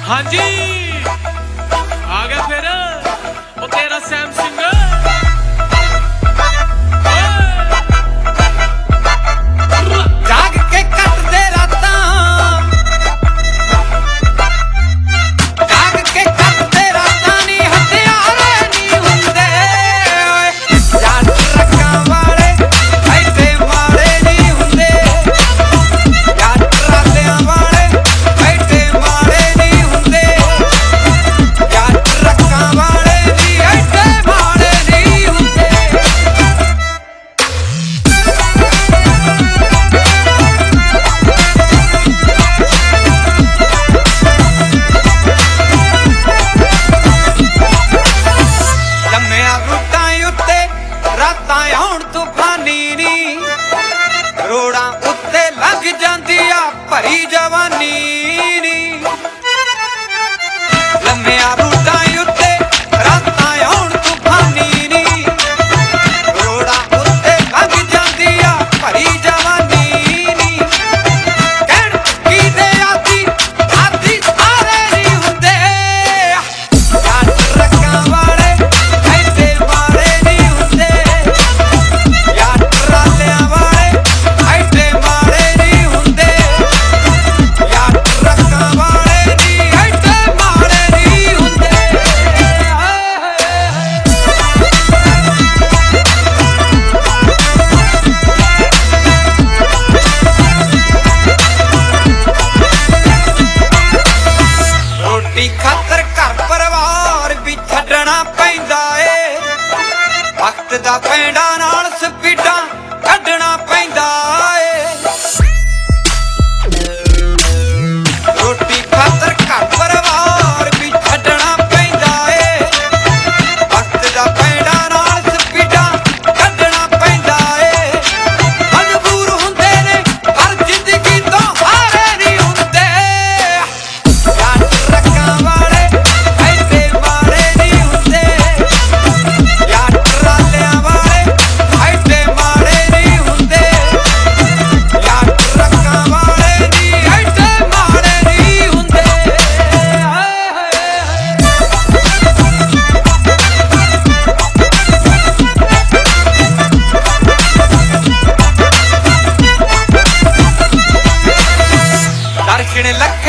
हाँ जी आ गया फिर वो तेरा सैम सिंह जाग के कटदे रातां जाग के कटदे रातां नी हथियारे नी हुंदे यार ट्रक्कां वाले ऐसे मारे नी हुंदे यार ट्रालियां वाले ऐसे मारे नी हुंदे यार ट्रक्कां वाले नी ऐसे मारे नी हुंदे लम्मिया रुटां उत्ते रातां आउण तूफानी नी रोड़ां उत्ते लंघ जांदी आ भरी जवानी नी लम्मिया रुटां उत्ते रातां आउण तूफानी नी रोड़ां उत्ते लंघ जांदी आ भरी जवानी नी कहण की दे आदी आदी सारे नी हुंदे यार ट्रक्कां वाले ऐसे मारे नी हुंदे यार ट्रालियां वाले ऐसे मारे नी हुंदे यार ट्रक्कां वाले नी ऐसे मारे नी हुंदे रोटी खातर घर परिवार भी छड्डना पैंदा ए वक्त दा पैंडा नाल स्पीडां कड्ढना पैंदा ए रोटी खातर घर परिवार भी छड्डना पैंदा ए वक्त दा पैंडा नाल स्पीडां कड्ढना पैंदा ए मजबूर हुंदे ने पर जिंदगी तो हारे नहीं हुंदे यार ट्रक्कां वाले ऐसे मारे नहीं हुंदे यार ट्रालियां वाले ऐसे मारे नहीं हुंदे यार ट्रक्कां वाले नहीं ऐसे मारे नहीं हुंदे दर्शन लख